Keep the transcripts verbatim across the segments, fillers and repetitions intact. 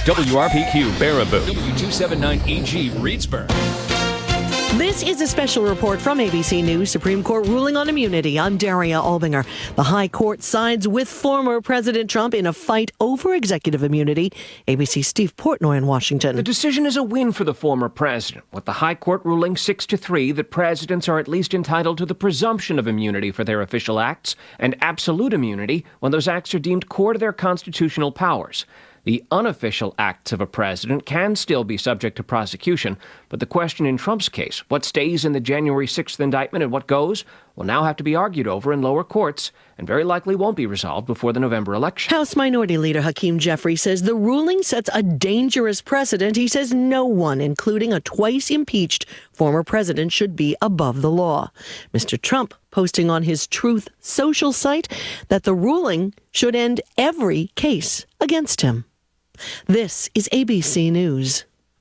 W R P Q Baraboo, W two seventy-nine E G Reedsburg. This is a special report from A B C News. Supreme Court ruling on immunity. I'm Daria Albinger. The High Court sides with former President Trump in a fight over executive immunity. A B C's Steve Portnoy in Washington. The decision is a win for the former president, with the High Court ruling six to three that presidents are at least entitled to the presumption of immunity for their official acts and absolute immunity when those acts are deemed core to their constitutional powers. The unofficial acts of a president can still be subject to prosecution, but the question in Trump's case, what stays in the January sixth indictment and what goes, will now have to be argued over in lower courts and very likely won't be resolved before the November election. House Minority Leader Hakeem Jeffries says the ruling sets a dangerous precedent. He says no one, including a twice impeached former president, should be above the law. Mister Trump posting on his Truth Social site that the ruling should end every case against him. This is A B C News.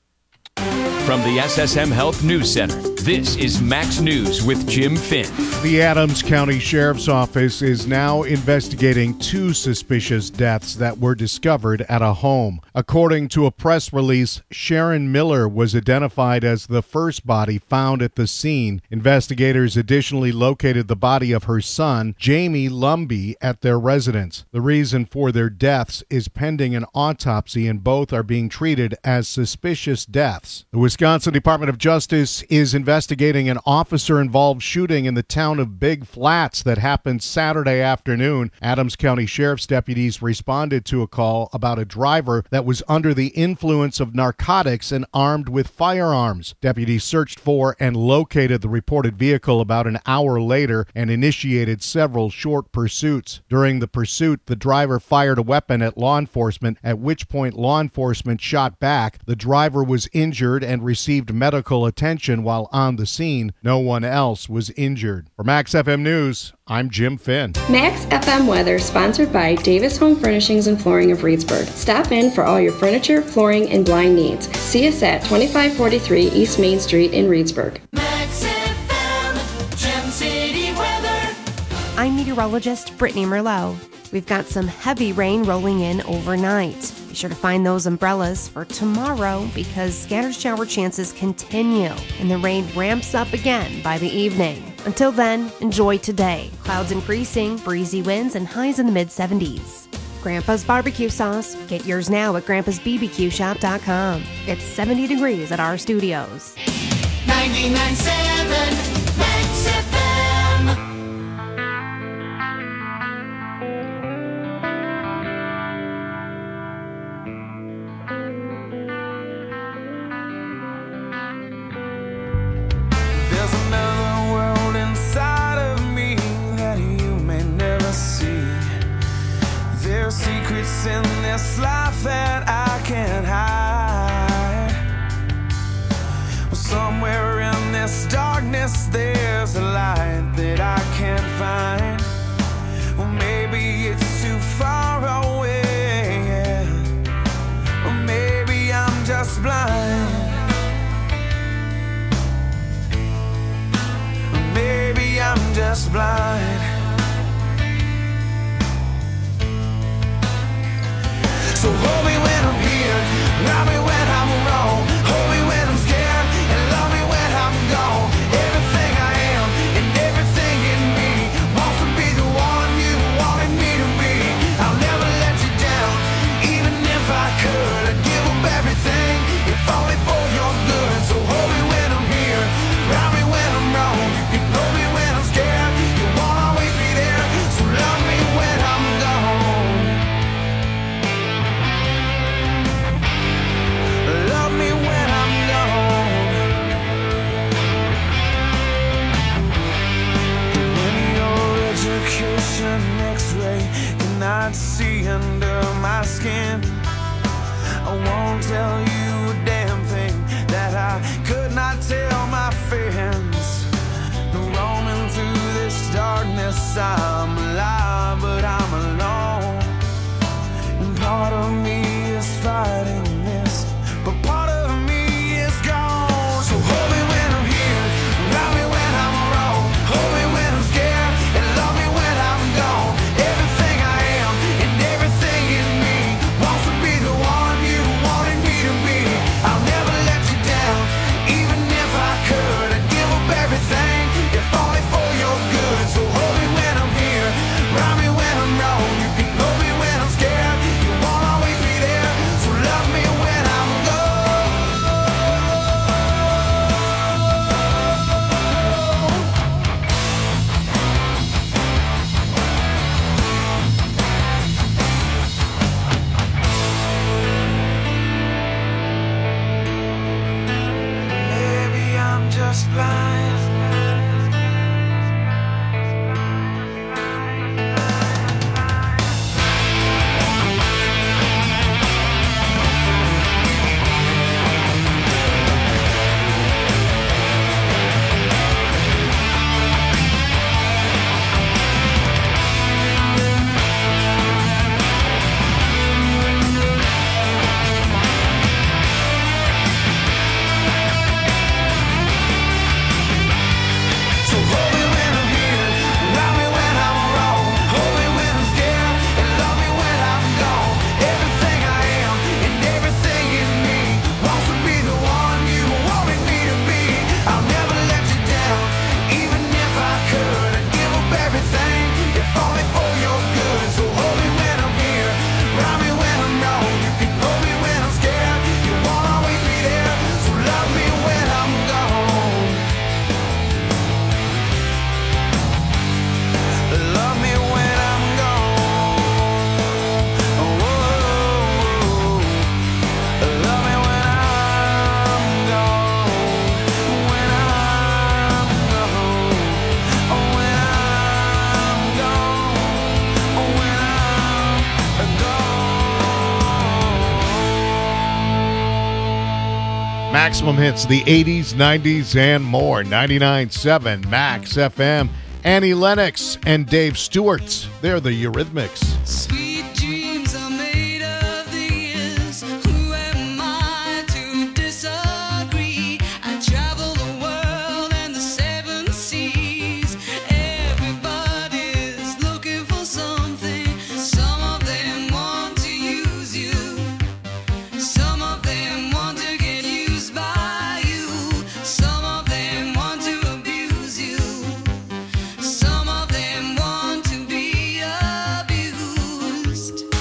From the S S M Health News Center, this is Max News with Jim Finn. The Adams County Sheriff's Office is now investigating two suspicious deaths that were discovered at a home. According to a press release, Sharon Miller was identified as the first body found at the scene. Investigators additionally located the body of her son, Jamie Lumby, at their residence. The reason for their deaths is pending an autopsy, and both are being treated as suspicious deaths. The Wisconsin Department of Justice is investigating an officer-involved shooting in the town of Big Flats that happened Saturday afternoon. Adams County Sheriff's deputies responded to a call about a driver that was under the influence of narcotics and armed with firearms. Deputies searched for and located the reported vehicle about an hour later and initiated several short pursuits. During the pursuit, the driver fired a weapon at law enforcement, at which point law enforcement shot back. The driver was injured and received medical attention while on the scene. No one else was injured. For Max F M News, I'm Jim Finn. Max F M weather sponsored by Davis Home Furnishings and Flooring of Reedsburg. Stop in for all your furniture, flooring, and blind needs. See us at twenty-five forty-three East Main Street in Reedsburg. Max F M, Gem City weather. I'm meteorologist Brittany Merlot. We've got some heavy rain rolling in overnight. Be sure to find those umbrellas for tomorrow because scattered shower chances continue and the rain ramps up again by the evening. Until then, enjoy today. Clouds increasing, breezy winds, and highs in the mid seventies. Grandpa's Barbecue Sauce. Get yours now at grandpas b b q shop dot com. It's seventy degrees at our studios. ninety-nine point seven Max F M. In this life that I can't hide. Well, somewhere in this darkness there's a light that I can't find. Well, maybe it's too far away, yeah. Or maybe I'm just blind. Or maybe I'm just blind. So hold me when I'm here, love me when I'm wrong, hold me when I'm scared, and love me when I'm gone. Everything I am and everything in me wants to be the one you wanted me to be. I'll never let you down, even if I could. I'd give up everything, if only for your good. So hold me when I'm here, love me when I'm wrong. You can hold me when I'm scared, you won't always be there. So love me when I'm gone. Love me when I'm gone. When your education x-ray cannot see under my skin, I won't tell you a damn thing that I could not tell my friends. Roaming through this darkness, I'm alive, but I'm alone. And part of me is fighting this, but part of me is gone. So hold me when I'm here, love me when I'm wrong, hold me when I'm scared, and love me when I'm gone. Everything I am and everything in me wants to be the one you want Maximum hits, the eighties, nineties, and more. ninety-nine point seven Max F M. Annie Lennox and Dave Stewart. They're the Eurythmics. Sweet dreams are made of these. Who am I to disagree? I travel the world and the seven seas. Everybody's looking for something. Some of them want to use you. Some of them want to get used by you. Some of them want to abuse you. Some of them want to be abused.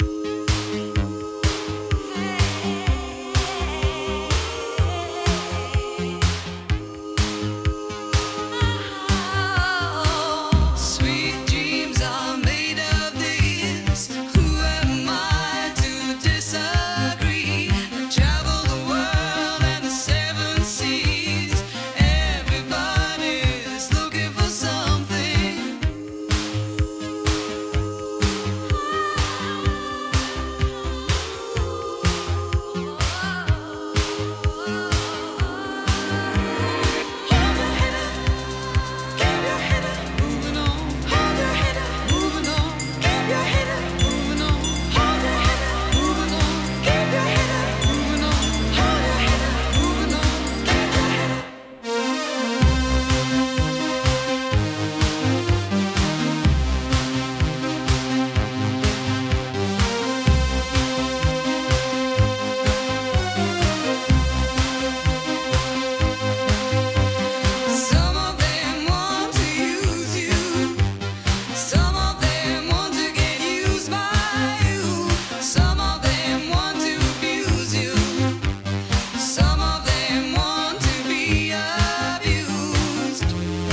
Sweet dreams are made of these. Who am I to disagree? I travel the world and the seven seas. Everybody's looking for something. Hold your head up, keep your head up, moving on. Hold your head up, moving on. Keep your head up, moving on. Hold your head up, moving on. Keep your head up, moving on. Hold your head up, moving on. Keep your head up. Some of them want to use you. Some of them want to get used by you. Some of them want to abuse you. Some of them want to be abused.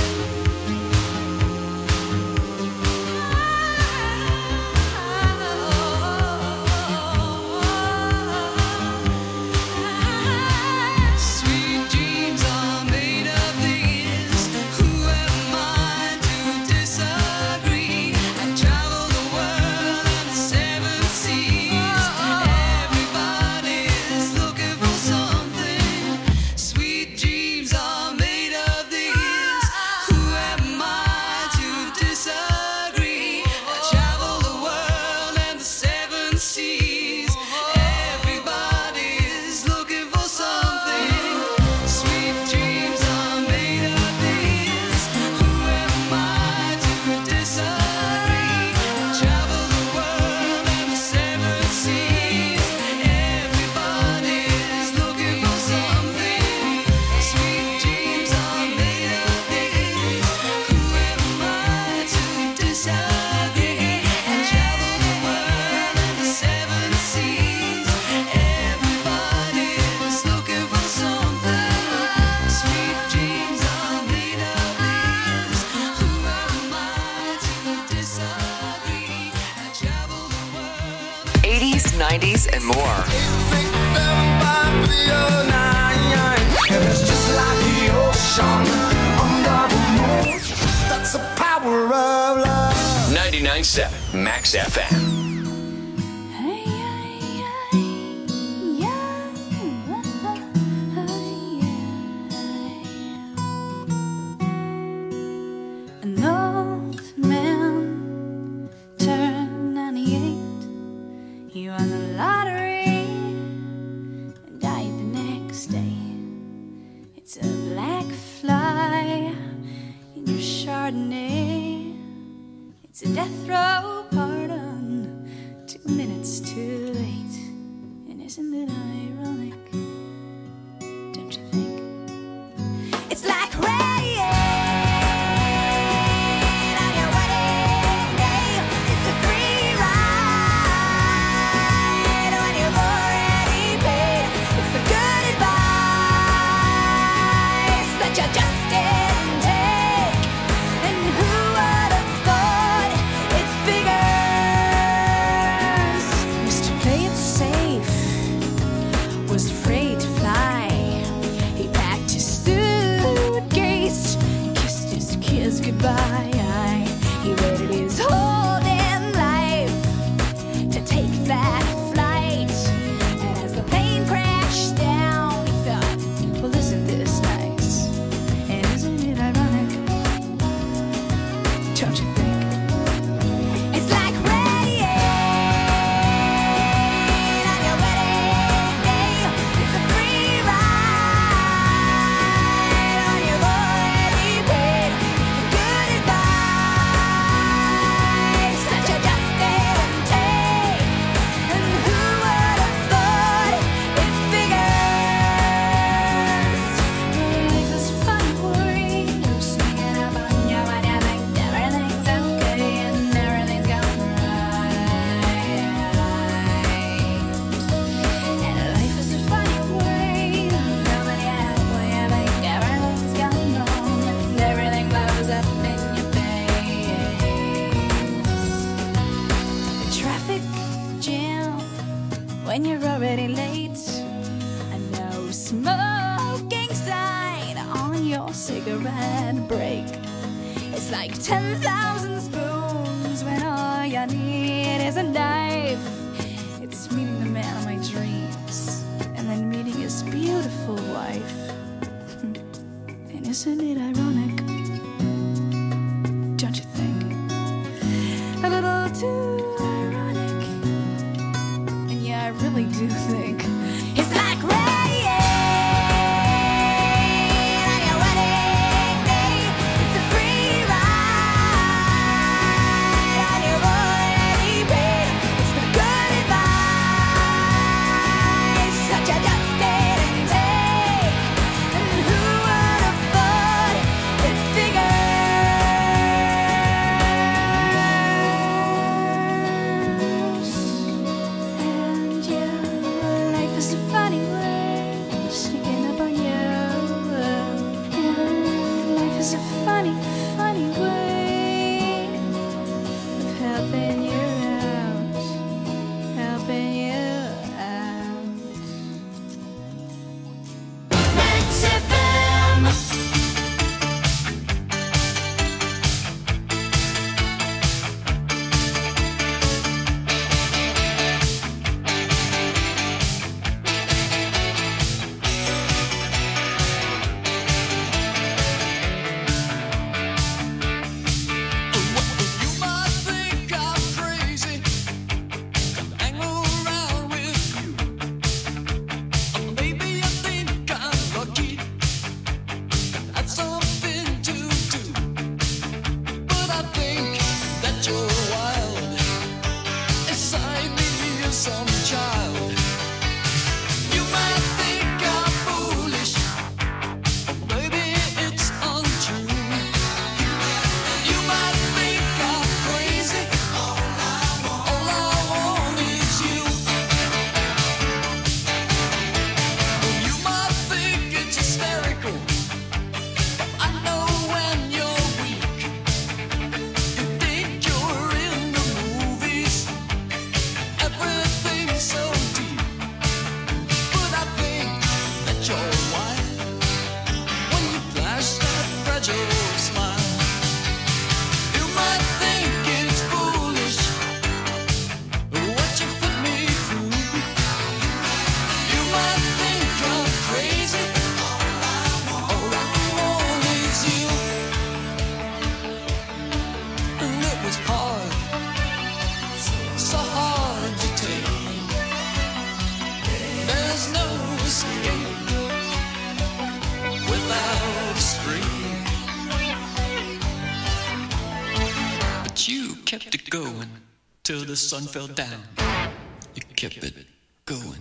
Sweet dreams are made of these. Who am I to disagree? I travel the world and the seven seas. Everybody's looking for something. Sweet dreams are made of these. Who am I to disagree? I travel the world and the seven seas. Everybody's looking for something. Sweet dreams are made of these. Who am I to disagree? I travel the world and the seven seas. Everybody's looking for something. Sweet dreams are made of these. Who am I to disagree? I travel the world and the seven seas. Everybody's looking for something. Sweet dreams are made of these. Who am I to disagree? I travel the world. eighties, nineties, and more. And it's just like the ocean under the moon. That's the power of love. ninety-nine point seven Max F M. An old man turned ninety-eight. He won the lottery and died the next day. It's a black fly in your Chardonnay. It's a death row pardon when you're already late. A no smoking sign on your cigarette break. It's like ten thousand spoons when all you need is a knife. It's meeting the man of my dreams and then meeting his beautiful wife. And isn't it ironic? Don't you think? A little too ironic. And yeah, I really do think it's like rain. Till the sun fell down, you kept it going.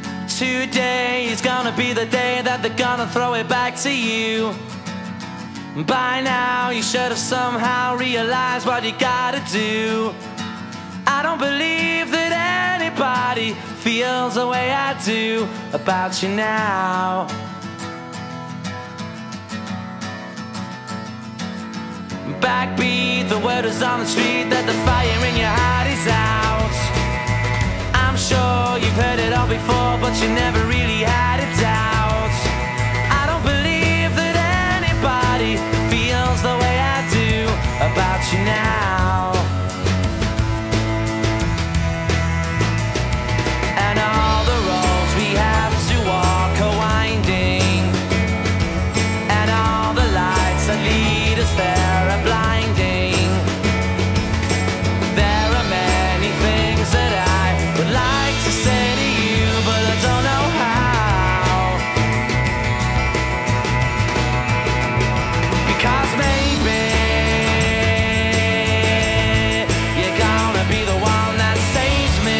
Today is gonna be the day that they're gonna throw it back to you. By now you should have somehow realized what you gotta do. I don't believe that anybody feels the way I do about you now. Backbeat, the word is on the street that the fire in your heart is out. I'm sure you've heard it all before, but you never really had a doubt. I don't believe that anybody feels the way I do about you now. And all the roads we have to walk are winding, and all the lights that lead us there are blinding. There are many things that I would like to say to you, but I don't know how. Because maybe you're gonna be the one that saves me.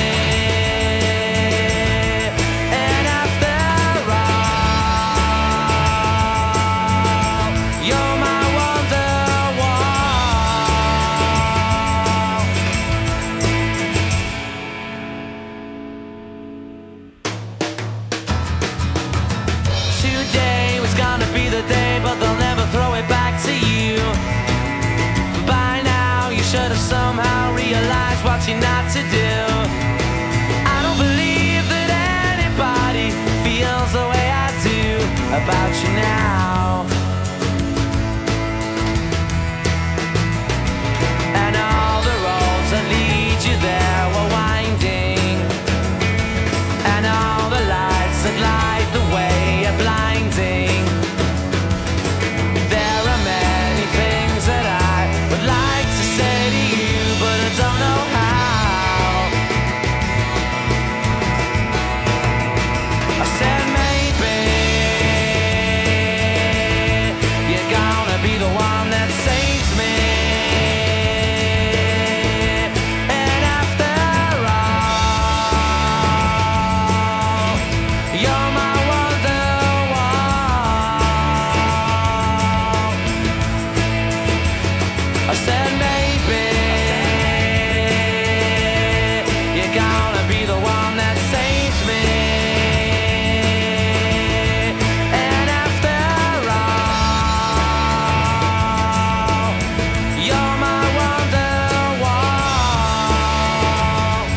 And after all, you're my today was gonna be the day, but they'll never throw it back to you. By now you should have somehow realized what you're not to do. I don't believe that anybody feels the way I do about you now. And all the roads that lead you there were winding, and all the lights that light the way are blinding. There are many things that I would like to say to you, but I don't know how. I said maybe you're gonna be the one that saves me. And after all, you're my I said maybe you're gonna be the one that saves me. And after all, you're my Wonderwall.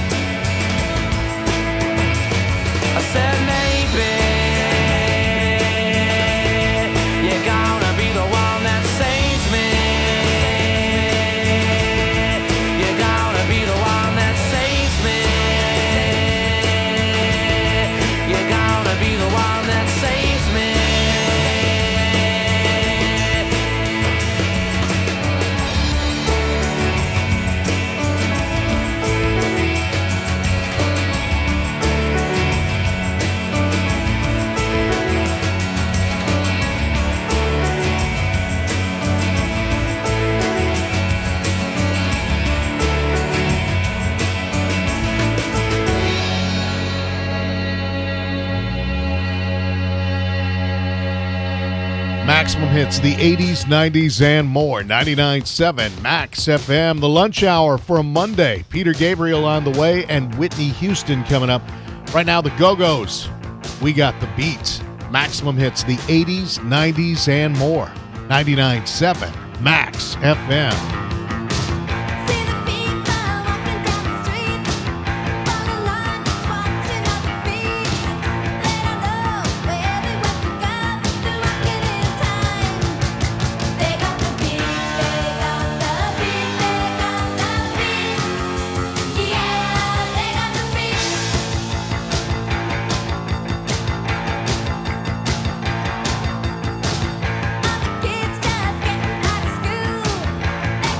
I said maybe you're gonna be the one that saves me. Maximum hits, the eighties, nineties, and more. ninety-nine point seven Max F M. The lunch hour for a Monday. Peter Gabriel on the way and Whitney Houston coming up. Right now, the Go-Go's. We got the beat. Maximum hits, the eighties, nineties, and more. ninety-nine point seven Max F M. Kids just getting out of school.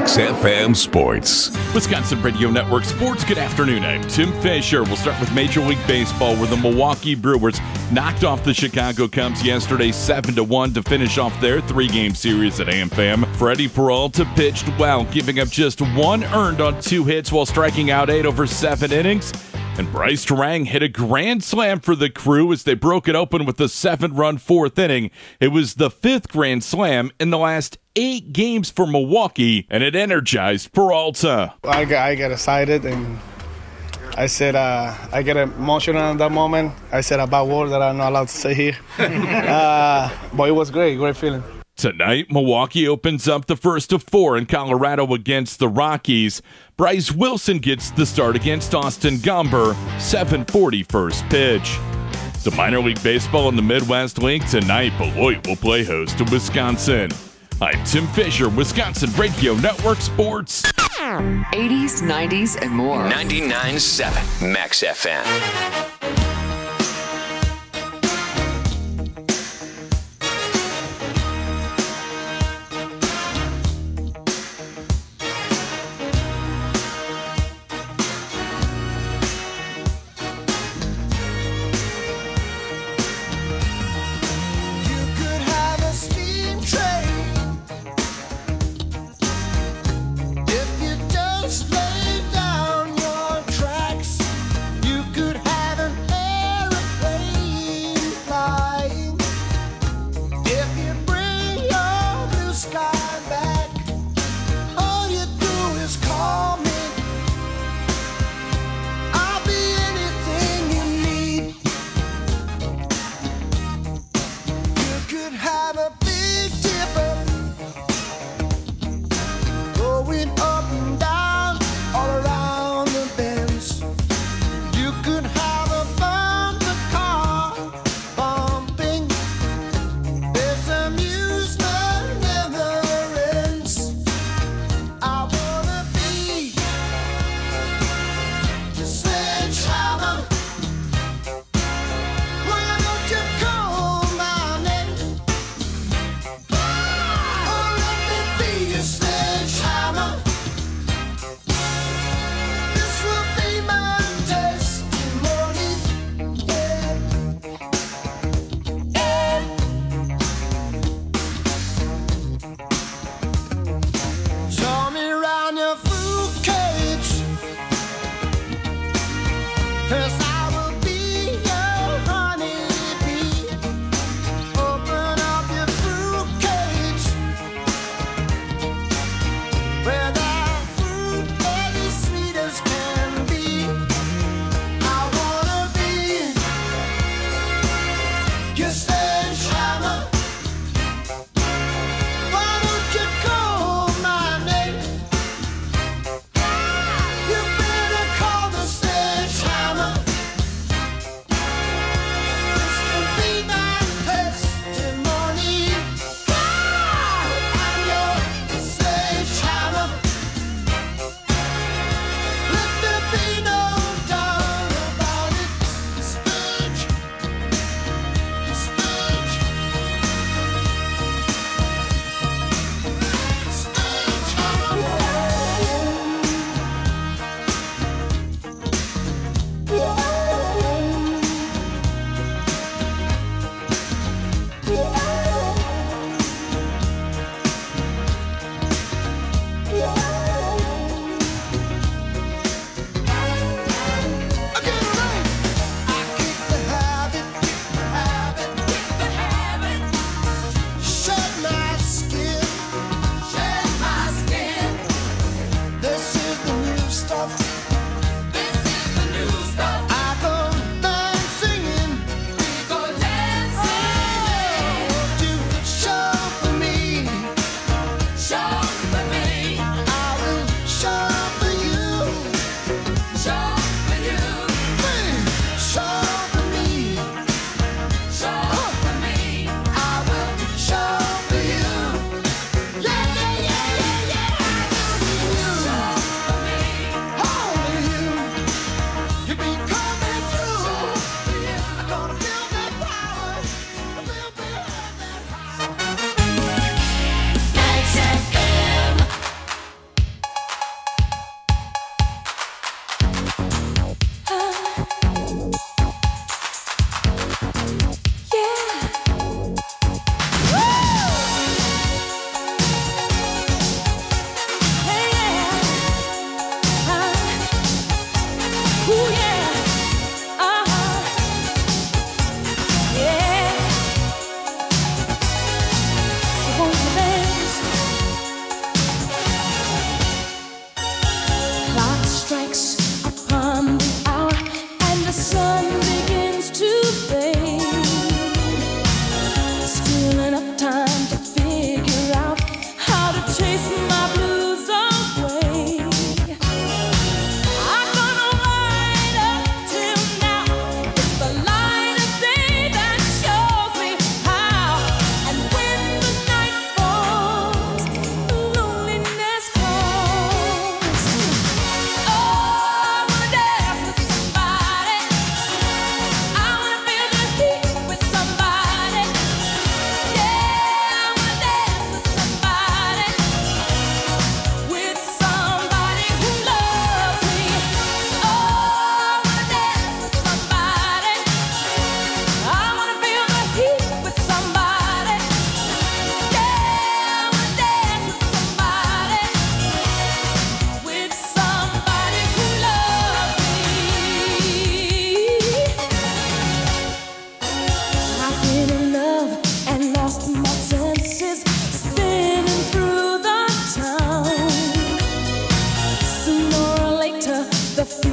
Max F M Sports. Wisconsin Radio Network Sports. Good afternoon. I'm Tim Fisher. We'll start with Major League Baseball, where the Milwaukee Brewers knocked off the Chicago Cubs yesterday seven to one to finish off their three-game series at AmFam. Freddie Peralta pitched well, giving up just one earned on two hits while striking out eight over seven innings. And Bryce Terang hit a grand slam for the Crew as they broke it open with a seven-run fourth inning. It was the fifth grand slam in the last eight games for Milwaukee, and it energized Peralta. I got, I got excited, and I said, uh, I get emotional at that moment. I said a bad word that I'm not allowed to say here. uh, but it was great, great feeling. Tonight, Milwaukee opens up the first of four in Colorado against the Rockies. Bryce Wilson gets the start against Austin Gomber, seven forty first pitch. The minor league baseball in the Midwest League tonight, Beloit will play host to Wisconsin. I'm Tim Fisher, Wisconsin Radio Network Sports. eighties, nineties, and more. ninety-nine point seven Max F M.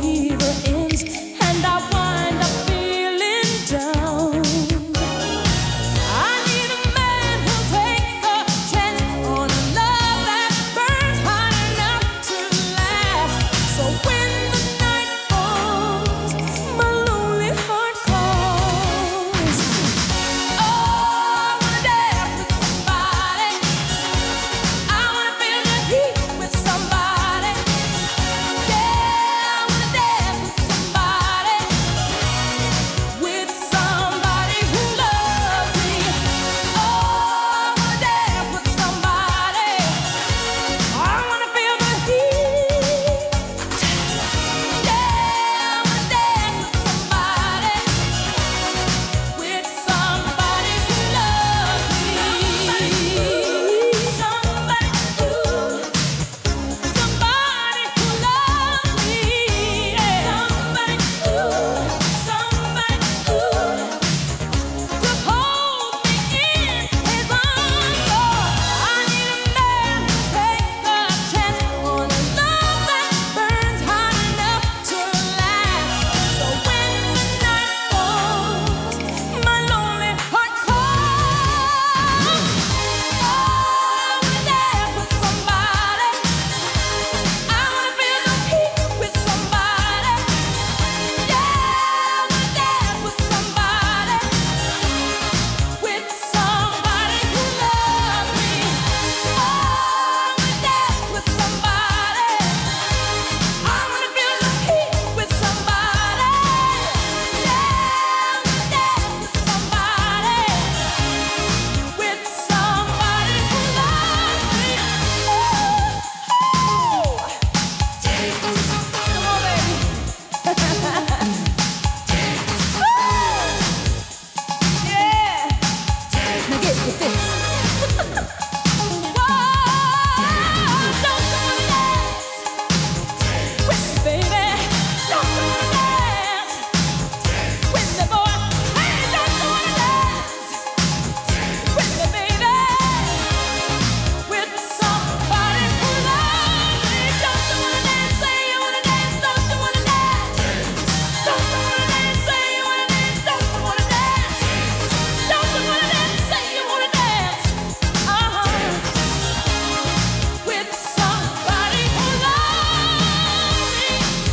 fever ends and I wind up feeling down. I need a man who'll take a chance on a love that burns hot enough to last. So when the night falls, my lonely heart calls. Oh, I wanna dance with somebody. I wanna feel the heat with somebody. Yeah, I wanna dance with somebody. With somebody who loves me. Oh, I wanna dance with somebody. I wanna feel the heat. Yeah, I wanna dance with somebody. With somebody who loves me. Somebody who, somebody who loves me. Somebody who, somebody who, to hold me in his arms. Oh, I need a man to take a chance on a love that burns hot enough to last. So when the night falls, my lonely heart calls. Oh, I wanna dance with somebody. I wanna feel the heat with somebody. Yeah, I wanna dance with somebody. With somebody who loves me. Oh, I wanna dance with somebody. I wanna feel the heat with somebody. Yeah, I wanna dance with somebody. With somebody who loves me. Oh, come on, baby. Yeah. Now get with this. Whoa, don't you wanna dance with me, baby? Don't you wanna dance with me, boy? Hey, don't you wanna dance with me, baby? With somebody who loves me. Don't you wanna dance? Say you wanna dance. Don't you wanna dance? Don't you wanna dance? Say you wanna dance. Don't you wanna dance? Don't you wanna dance? Say you wanna dance. Uh-huh. With somebody who loves me.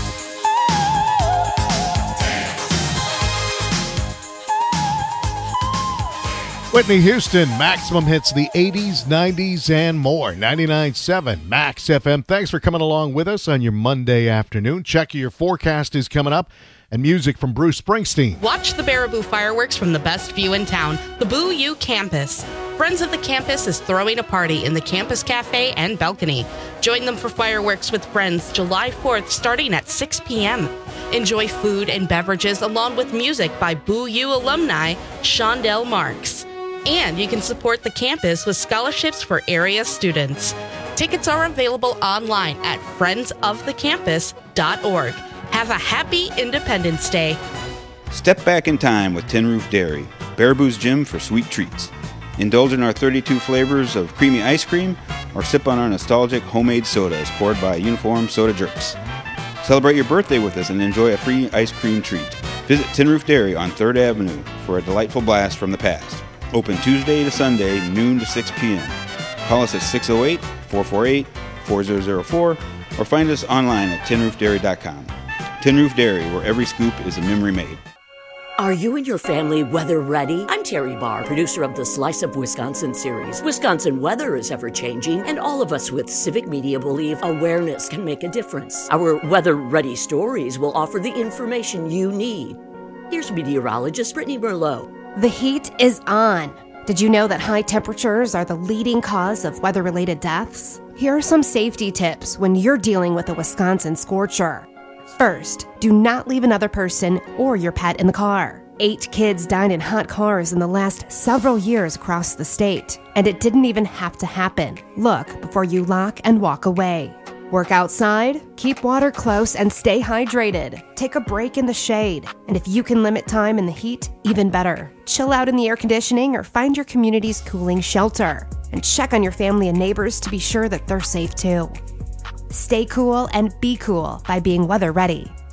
Whitney Houston, Maximum Hits, the eighties, nineties, and more. ninety-nine point seven Max F M. Thanks for coming along with us on your Monday afternoon. Check your forecast is coming up, and music from Bruce Springsteen. Watch the Baraboo fireworks from the best view in town, the Boo U Campus. Friends of the Campus is throwing a party in the Campus Cafe and Balcony. Join them for fireworks with friends July fourth starting at six p.m. Enjoy food and beverages along with music by Boo U alumni Shondell Marks. And you can support the campus with scholarships for area students. Tickets are available online at friends of the campus dot org. Have a happy Independence Day. Step back in time with Tin Roof Dairy, Baraboo's gym for sweet treats. Indulge in our thirty-two flavors of creamy ice cream or sip on our nostalgic homemade sodas poured by uniformed soda jerks. Celebrate your birthday with us and enjoy a free ice cream treat. Visit Tin Roof Dairy on third Avenue for a delightful blast from the past. Open Tuesday to Sunday, noon to six p.m. Call us at six oh eight, four four eight, four zero zero four or find us online at tin roof dairy dot com. Tin Roof Dairy, where every scoop is a memory made. Are you and your family weather ready? I'm Terry Barr, producer of the Slice of Wisconsin series. Wisconsin weather is ever changing, and all of us with civic media believe awareness can make a difference. Our weather ready stories will offer the information you need. Here's meteorologist Brittany Merlot. The heat is on. Did you know that high temperatures are the leading cause of weather-related deaths? Here are some safety tips when you're dealing with a Wisconsin scorcher. First, do not leave another person or your pet in the car. Eight kids died in hot cars in the last several years across the state, and it didn't even have to happen. Look before you lock and walk away. Work outside, keep water close, and stay hydrated. Take a break in the shade, and if you can limit time in the heat, even better. Chill out in the air conditioning or find your community's cooling shelter. And check on your family and neighbors to be sure that they're safe too. Stay cool and be cool by being weather ready.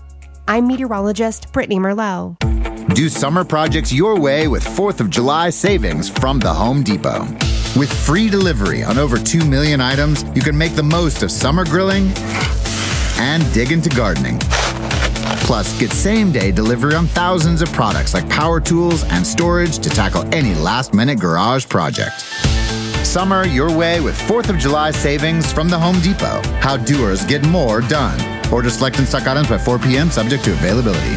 I'm meteorologist Brittany Merlot. Do summer projects your way with fourth of July savings from the Home Depot. With free delivery on over two million items, you can make the most of summer grilling and dig into gardening. Plus, get same-day delivery on thousands of products like power tools and storage to tackle any last-minute garage project. Summer your way with fourth of July savings from the Home Depot. How doers get more done. Order select and stock items by four p.m. subject to availability.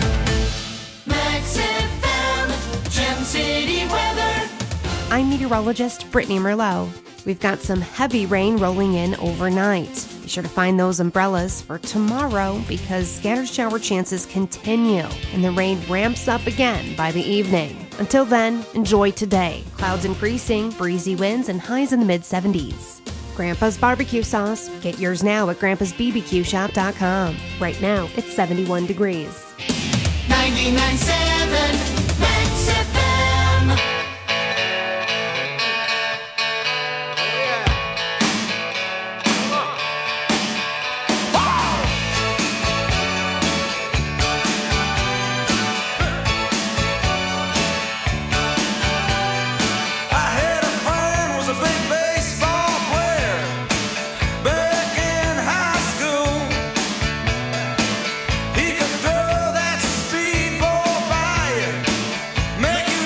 I'm meteorologist Brittany Merlot. We've got some heavy rain rolling in overnight. Be sure to find those umbrellas for tomorrow because scattered shower chances continue and the rain ramps up again by the evening. Until then, enjoy today. Clouds increasing, breezy winds, and highs in the mid seventies. Grandpa's barbecue sauce. Get yours now at grandpas b b q shop dot com. Right now, it's seventy-one degrees. ninety-nine point seven Max F M. Make you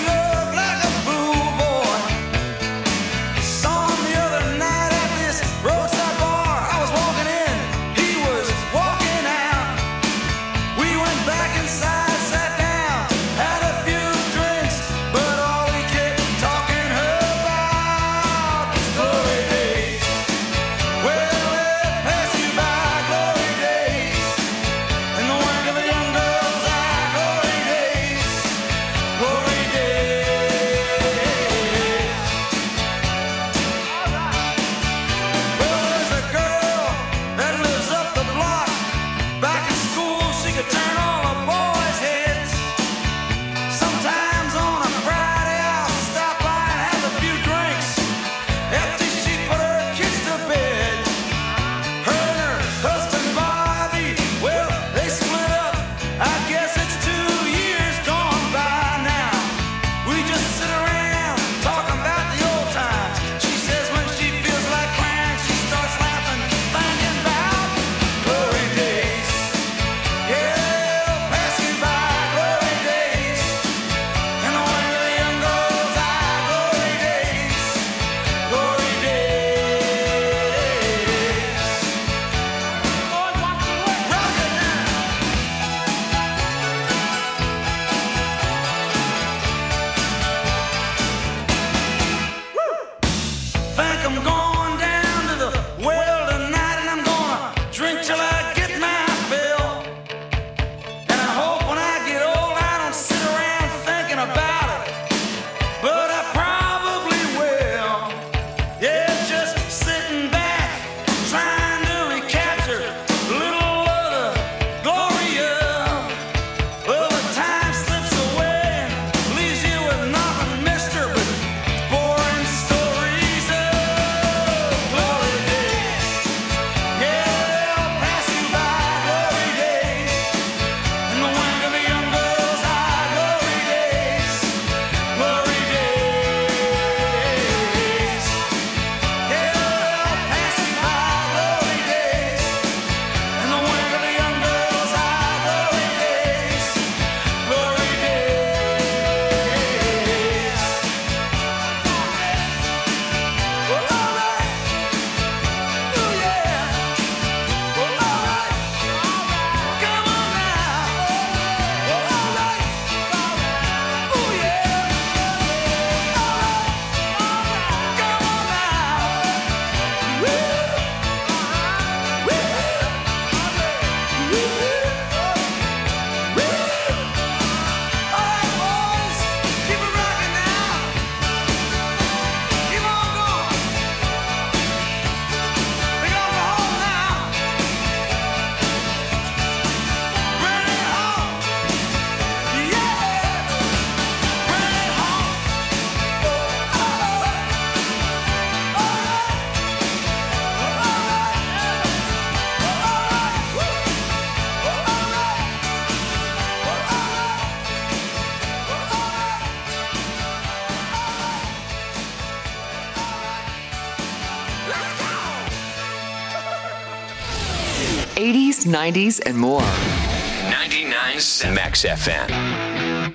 eighties, nineties, and more. ninety-nine point seven Max F M.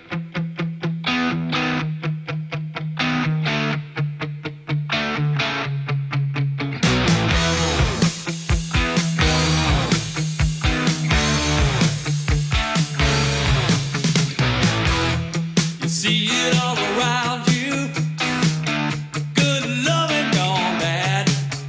You see it all around you. Good loving gone bad.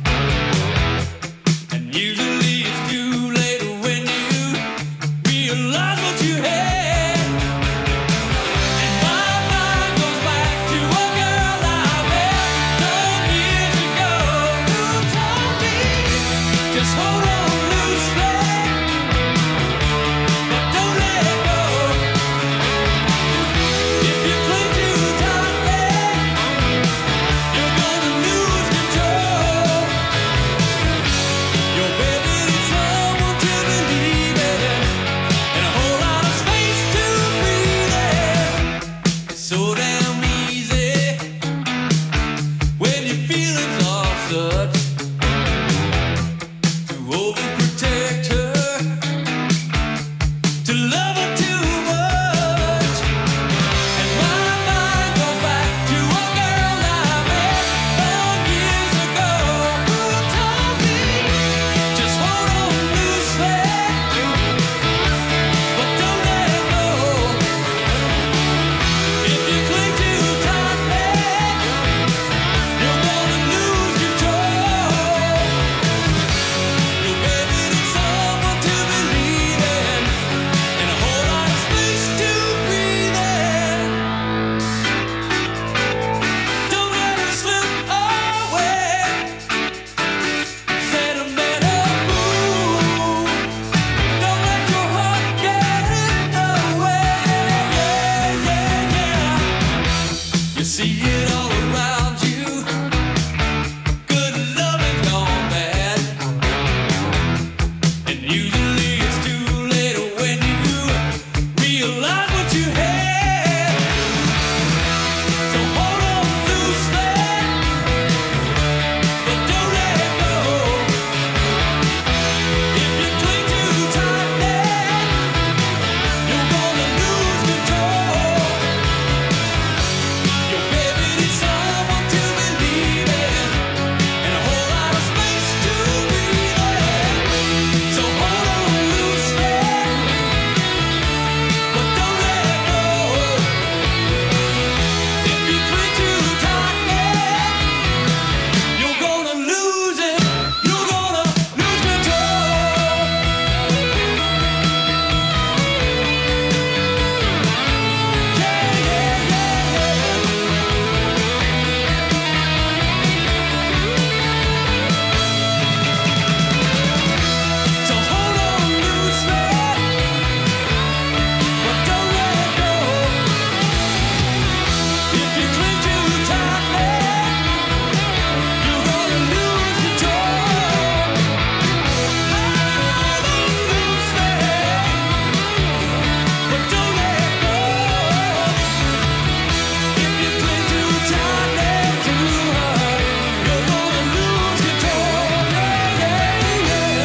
And usually it's too late when you realize what you had. And my mind goes back to a girl I met some years ago who told me, just hold on loosely, but don't let go. If you cling too tightly, you're gonna lose control. Your baby needs someone to believe in, and a whole lot of space to breathe in. It's so damn easy when your feelings are such to overprotect her, to love her too much. And my mind goes back to a girl I met some years ago who told me, just hold on loosely, but don't let go. If you cling too tightly, you're gonna lose control. Your baby needs someone to believe in, and a whole lot of space to breathe in. Don't let it slip away. Sentimental mood. Don't let your heart get in the way. Yeah, yeah, yeah. You see it all around you. Good loving gone bad. And usually it's too late when you realize what you had. So hold on loosely, but don't let go. If you cling too tightly, you're gonna lose control. Your baby needs someone to believe in, and a whole lot of space to breathe in. So hold on loosely, but don't let go. If you cling too tightly, you're gonna lose it. You're gonna lose control. Yeah, yeah, yeah. So hold on loosely, but don't let go. If you cling too tightly, you're gonna lose control. Hold on loosely, but don't let go. If you cling too tightly to her, you're gonna lose control. Yeah, yeah, yeah.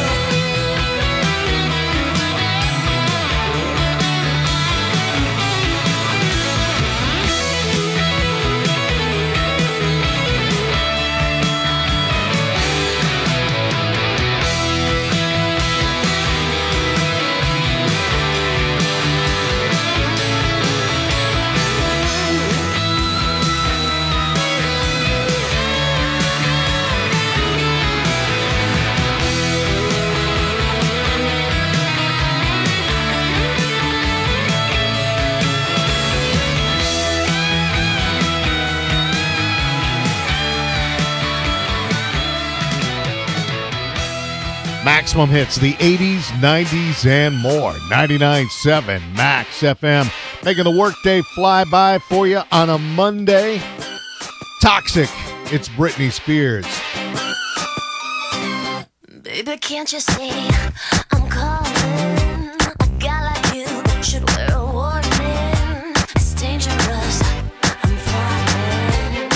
Maximum hits, the eighties, nineties, and more. ninety-nine point seven Max F M. Making the workday fly by for you on a Monday. Toxic. It's Britney Spears. Baby, can't you see I'm calling? A guy like you should wear a warning. It's dangerous. I'm falling.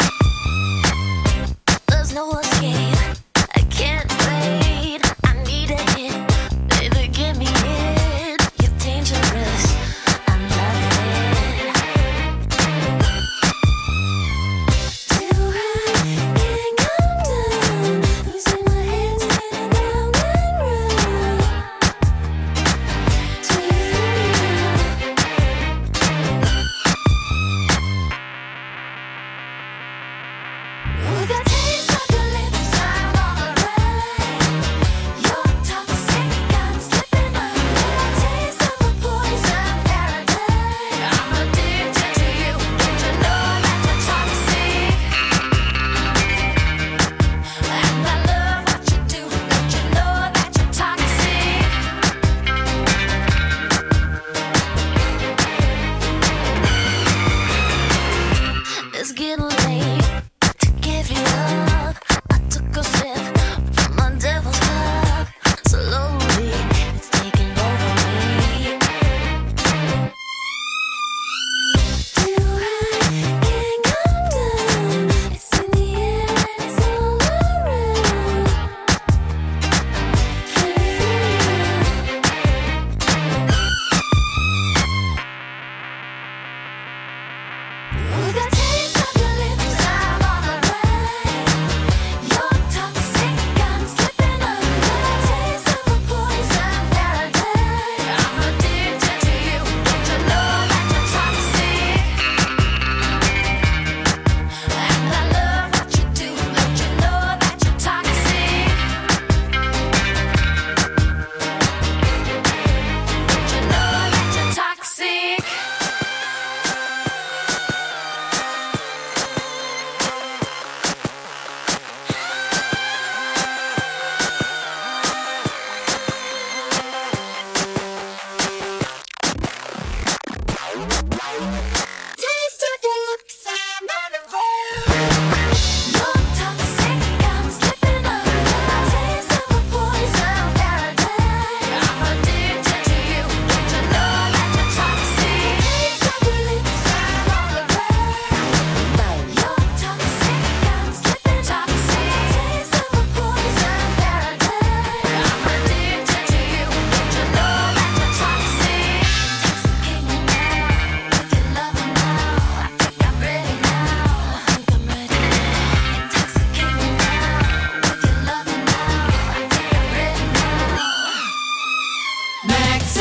There's no escape. I can't wait. I need it.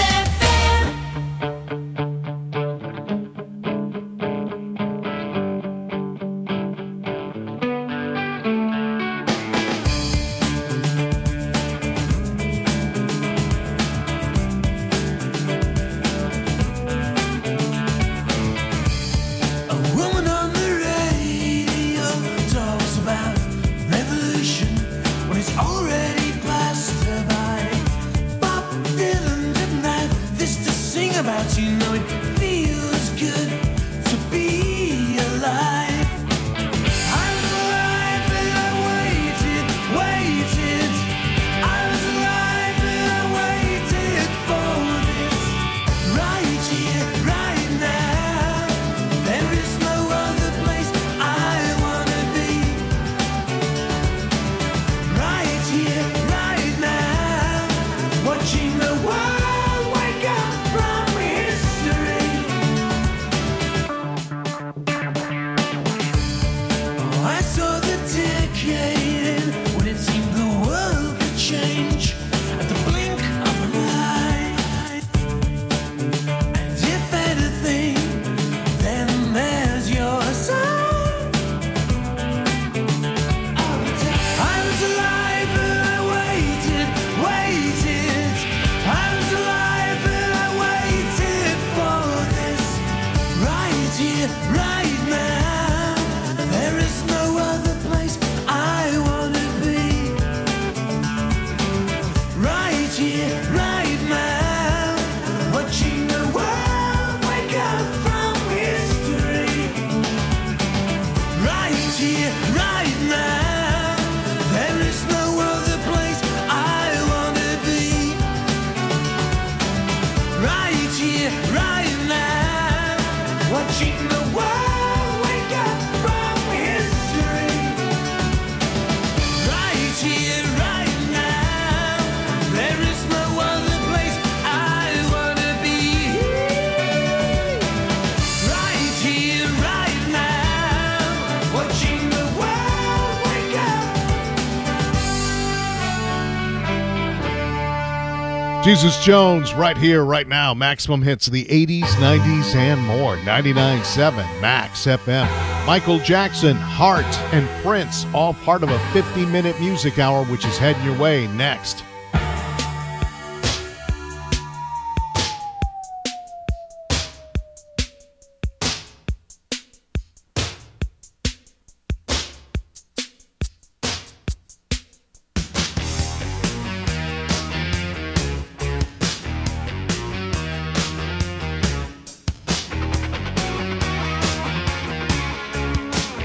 F M. A woman on the radio talks about revolution when it's already passed her by. Bob Dylan didn't have this to sing about, you know it feels good to be alive. I was alive and I waited, waited. I was alive and I waited for this. Right here, right now. There is no other place I wanna be. Right here, right now. Watching the world wake up from history. Oh, I saw the decade when it seemed the world could change at the blink of an eye. And if anything, then there's your sign. I was alive and I waited, waited. I was alive and I waited for this. Right here, right now. There is no other place I wanna be. Right here, right now. Watching the world wake up from history. Right here, right now. There is no other place I wanna be. Right here, right now. Watching the world wake up from history. Right here, right now. There is no other place I wanna be. Right here, right now. Watching the world wake up. Jesus Jones, right here, right now. Maximum hits of the eighties, nineties, and more. ninety-nine point seven Max F M. Michael Jackson, Heart, and Prince, all part of a fifty-minute music hour, which is heading your way next.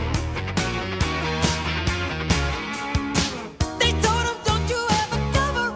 They told him, don't you ever cover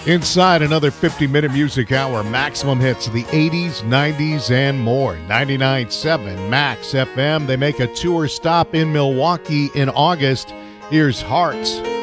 Inside another fifty-minute music hour, maximum hits of the eighties, nineties, and more. ninety-nine point seven Max F M. They make a tour stop in Milwaukee in August. Here's Hearts.